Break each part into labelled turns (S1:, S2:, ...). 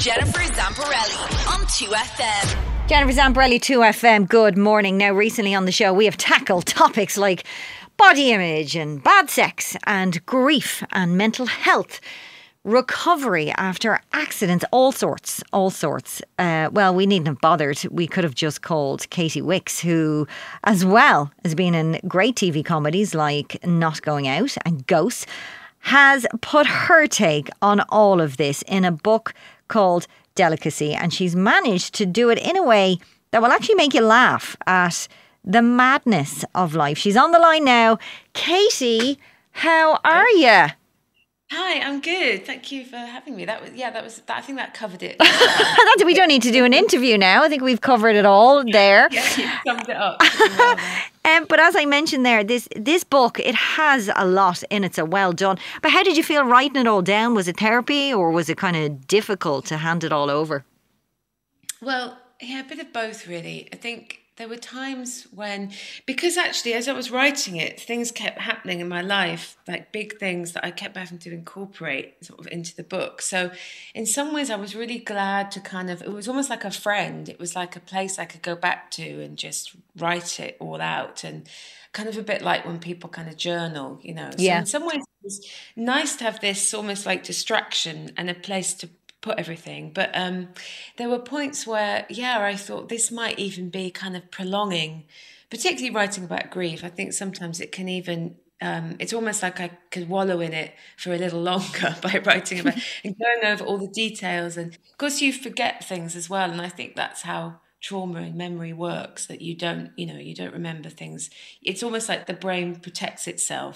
S1: Jennifer Zamparelli on 2FM.
S2: Jennifer Zamparelli, 2FM, good morning. Now, recently on the show, we have tackled topics like body image and bad sex and grief and mental health, recovery after accidents, all sorts. Well, we needn't have bothered. We could have just called Katie Wicks, who, as well as being in great TV comedies like Not Going Out and Ghosts, has put her take on all of this in a book called Delicacy, and she's managed to do it in a way that will actually make you laugh at the madness of life. She's on the line now. Katie, how are you?
S3: Hi, I'm good. Thank you for having me. That was. I think that covered it.
S2: We don't need to do an interview now. I think we've covered it all there.
S3: Yeah, you summed it up.
S2: But as I mentioned there, this book, it has a lot in it, so well done. But how did you feel writing it all down? Was it therapy, or was it kind of difficult to hand it all over?
S3: Well, yeah, a bit of both, really. I think there were times when, because actually as I was writing it, things kept happening in my life, like big things that I kept having to incorporate sort of into the book. So in some ways I was really glad to it was almost like a friend. It was like a place I could go back to and just write it all out, and kind of a bit like when people kind of journal, you know. So in some ways it was nice to have this almost like distraction and a place to put everything, but there were points where I thought this might even be kind of prolonging, particularly writing about grief. I think sometimes it can even it's almost like I could wallow in it for a little longer by writing about and going over all the details, and of course you forget things as well, and I think that's how trauma and memory works, that you don't remember things. It's almost like the brain protects itself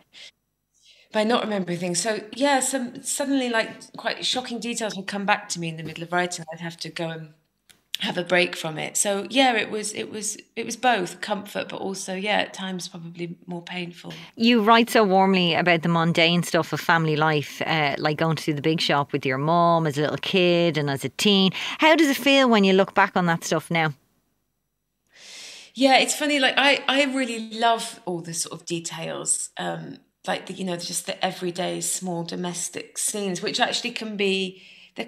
S3: by not remembering things. So suddenly like quite shocking details would come back to me in the middle of writing. I'd have to go and have a break from it. So it was both comfort, but also at times probably more painful.
S2: You write so warmly about the mundane stuff of family life, like going to the big shop with your mum as a little kid and as a teen. How does it feel when you look back on that stuff now?
S3: Yeah, it's funny. Like I really love all the sort of details. Like just the everyday small domestic scenes, which actually can be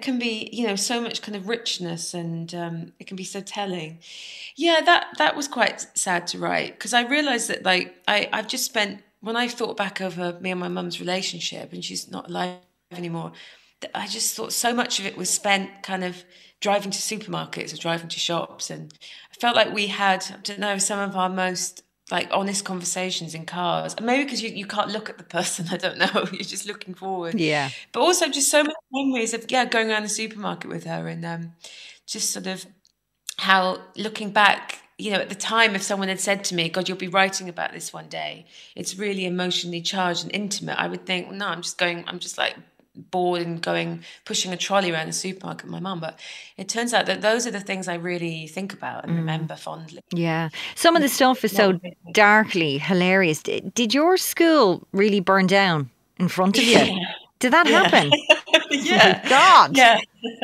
S3: so much kind of richness, and it can be so telling. Yeah, that was quite sad to write, because I realised that I've just spent, when I thought back over me and my mum's relationship, and she's not alive anymore, I just thought so much of it was spent kind of driving to supermarkets or driving to shops, and I felt like we had, I don't know, some of our most like honest conversations in cars, and maybe because you can't look at the person, I don't know, you're just looking forward.
S2: Yeah.
S3: But also just so many memories of going around the supermarket with her, and just sort of how, looking back, at the time, if someone had said to me, God, you'll be writing about this one day, it's really emotionally charged and intimate, I would think, well, no, I'm just like bored and pushing a trolley around the supermarket with my mum. But it turns out that those are the things I really think about and remember fondly.
S2: Yeah. Some of the stuff is so darkly hilarious. Did your school really burn down in front of you?
S3: Yeah.
S2: Did that happen?
S3: Yeah.
S2: Oh, God.
S3: Yeah.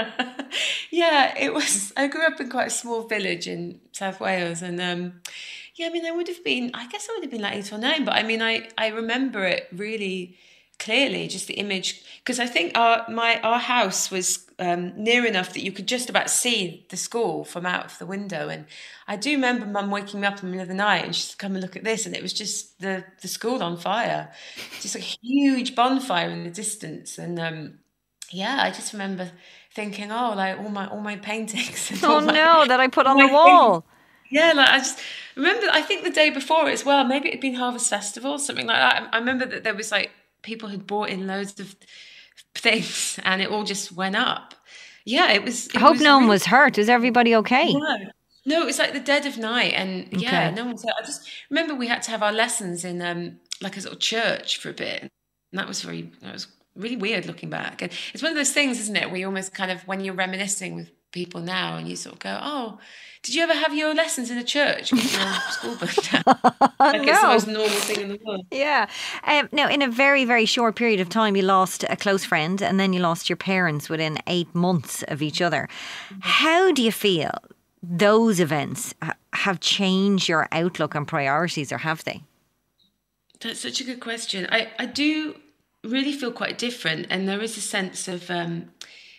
S3: Yeah, it was. I grew up in quite a small village in South Wales, and I would have been like 8 or 9, but I remember it really clearly, just the image, because I think our house was near enough that you could just about see the school from out of the window, and I do remember Mum waking me up in the middle of the night and she'd come and look at this, and it was just the school on fire, just a huge bonfire in the distance, and I just remember thinking, like all my paintings and
S2: that I put on the wall.
S3: Yeah, like I just remember, I think the day before as well, maybe it had been Harvest Festival, something like that. I remember that there was like people had brought in loads of things and it all just went up. Yeah, it was.
S2: I hope no one was hurt. Was everybody okay?
S3: No, it was like the dead of night, and no one's hurt. I just remember we had to have our lessons in like a sort of church for a bit, and that was really weird looking back. And it's one of those things, isn't it, where you almost kind of, when you're reminiscing with people now and you sort of go, oh, did you ever have your lessons in a church because your school burned down? Like it's the most normal thing in the world.
S2: Yeah. Now, in a very, very short period of time, you lost a close friend, and then you lost your parents within 8 months of each other. How do you feel those events have changed your outlook and priorities, or have they?
S3: That's such a good question. I do really feel quite different, and there is a sense of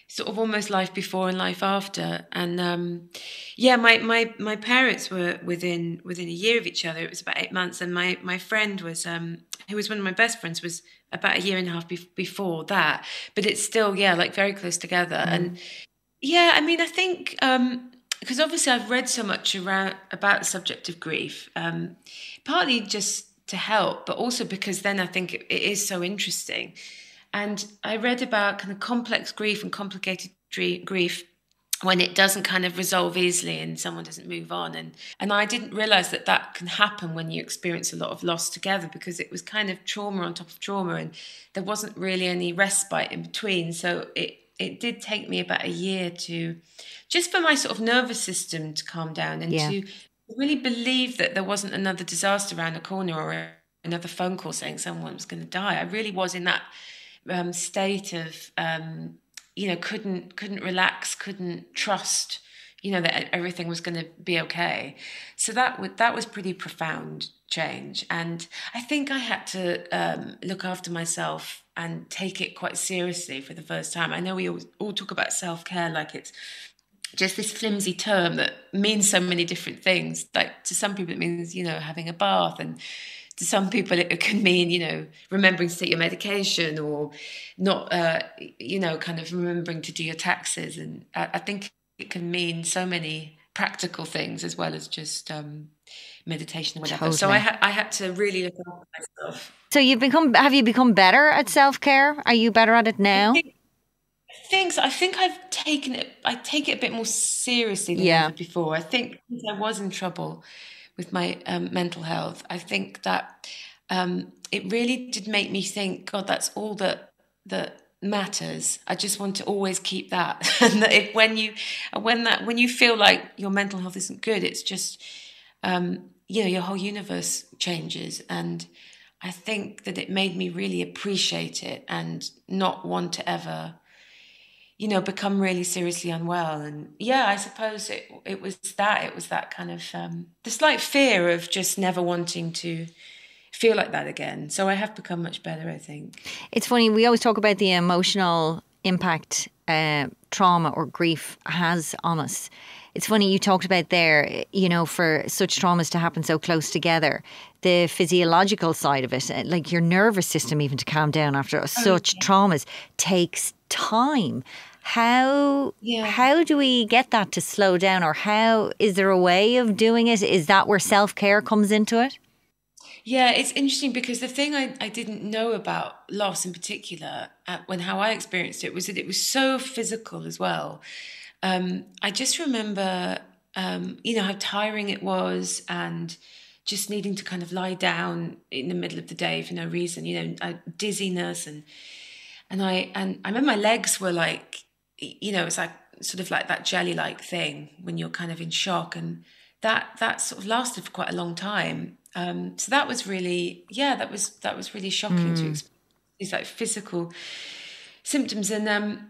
S3: sort of almost life before and life after. And yeah, my parents were within a year of each other. It was about 8 months, and my friend was who was one of my best friends was about a year and a half before that. But it's still, yeah, like very close together. And yeah, I mean, I think because obviously I've read so much about the subject of grief, partly just to help, but also because then I think it is so interesting. And I read about kind of complex grief and complicated grief when it doesn't kind of resolve easily and someone doesn't move on. And I didn't realize that can happen when you experience a lot of loss together, because it was kind of trauma on top of trauma, and there wasn't really any respite in between. So it did take me about a year to, just for my sort of nervous system to calm down, and to really believe that there wasn't another disaster around the corner or another phone call saying someone was going to die. I really was in that state of, couldn't relax, couldn't trust, that everything was going to be okay. So that was pretty profound change. And I think I had to look after myself and take it quite seriously for the first time. I know we all talk about self-care like it's just this flimsy term that means so many different things. Like to some people it means, having a bath, and to some people it can mean, remembering to take your medication, or not, kind of remembering to do your taxes. And I think it can mean so many practical things as well as just meditation or whatever. Totally. So I had to really look after myself.
S2: So have you become better at self-care? Are you better at it now?
S3: I think I take it a bit more seriously than ever before. I think I was in trouble with my mental health. I think that it really did make me think, God, that's all that matters. I just want to always keep that. And that when you feel like your mental health isn't good, it's just your whole universe changes. And I think that it made me really appreciate it and not want to ever become really seriously unwell. And yeah, I suppose it was that kind of the slight fear of just never wanting to feel like that again. So I have become much better, I think.
S2: It's funny, we always talk about the emotional impact trauma or grief has on us. It's funny, you talked about there, for such traumas to happen so close together, the physiological side of it, like your nervous system even to calm down after such traumas takes time. How do we get that to slow down, or how is there a way of doing it? Is that where self-care comes into it?
S3: Yeah, it's interesting because the thing I didn't know about loss in particular, how I experienced it, was that it was so physical as well. I just remember, how tiring it was, and just needing to kind of lie down in the middle of the day for no reason, dizziness. And I remember my legs were like, it's like sort of like that jelly-like thing when you're kind of in shock. And that sort of lasted for quite a long time. So that was really, that was really shocking to experience these like physical symptoms. And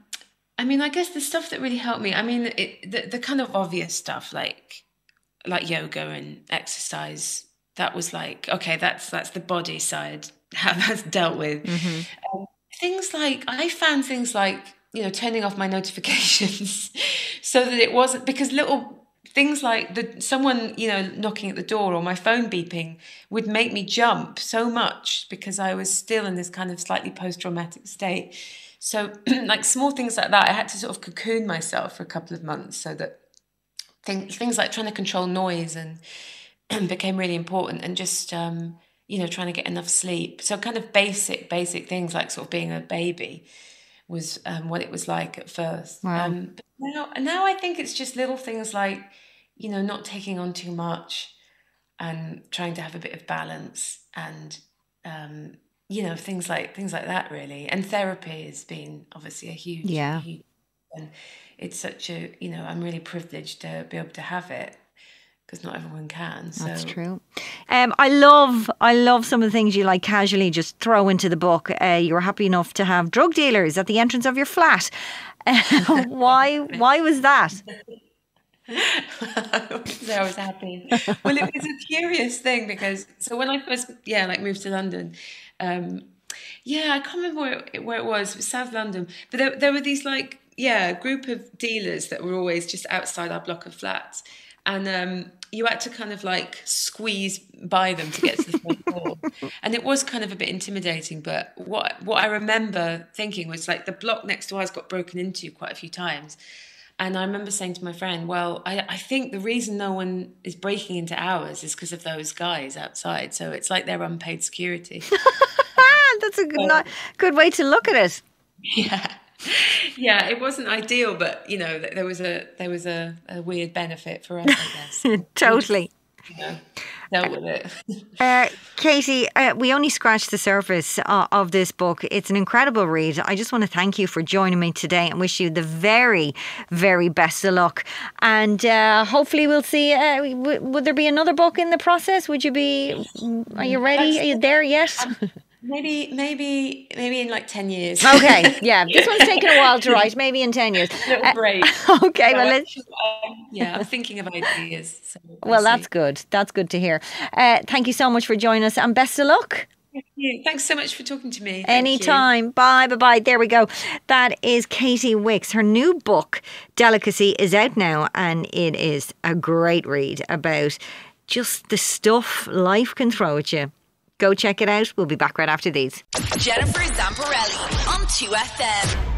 S3: I guess the stuff that really helped me, the kind of obvious stuff like yoga and exercise, that was like, okay, that's the body side, how that's dealt with. Things like, I found things like, turning off my notifications so that it wasn't, because little things like someone, knocking at the door or my phone beeping would make me jump so much because I was still in this kind of slightly post-traumatic state. So like small things like that, I had to sort of cocoon myself for a couple of months so that things like trying to control noise and became really important, and just, trying to get enough sleep. So kind of basic things like sort of being a baby was what it was like at first.
S2: Wow.
S3: But now I think it's just little things like, not taking on too much and trying to have a bit of balance, and things like that really. And therapy has been obviously a huge, and it's such a, I'm really privileged to be able to have it, because not everyone can. So.
S2: That's true. I love some of the things you like casually just throw into the book. You were happy enough to have drug dealers at the entrance of your flat. Why was that?
S3: I was happy. Well, it was a curious thing because when I first moved to London, I can't remember where it was South London, but there were these like a group of dealers that were always just outside our block of flats. And you had to kind of like squeeze by them to get to the front door. And it was kind of a bit intimidating. But what I remember thinking was like the block next to ours got broken into quite a few times. And I remember saying to my friend, well, I think the reason no one is breaking into ours is because of those guys outside. So it's like they're unpaid security.
S2: That's a good way to look at it.
S3: Yeah, it wasn't ideal, but you know, there was a weird benefit for us, I guess.
S2: Totally.
S3: You know, dealt with it.
S2: Katie, we only scratched the surface of this book. It's an incredible read. I just want to thank you for joining me today and wish you the very, very best of luck. And hopefully we'll see. Would there be another book in the process? Are you ready? Are you there yet?
S3: Maybe in like 10 years.
S2: Okay, yeah. This one's taken a while to write. Maybe in 10 years.
S3: A little break.
S2: Okay,
S3: so
S2: well,
S3: I'm thinking of ideas. So
S2: well, that's good. That's good to hear. Thank you so much for joining us and best of luck.
S3: Thank you. Thanks so much for talking to me.
S2: Anytime. Bye. There we go. That is Katie Wicks. Her new book, Delicacy, is out now and it is a great read about just the stuff life can throw at you. Go check it out. We'll be back right after these.
S1: Jennifer Zamparelli on 2FM.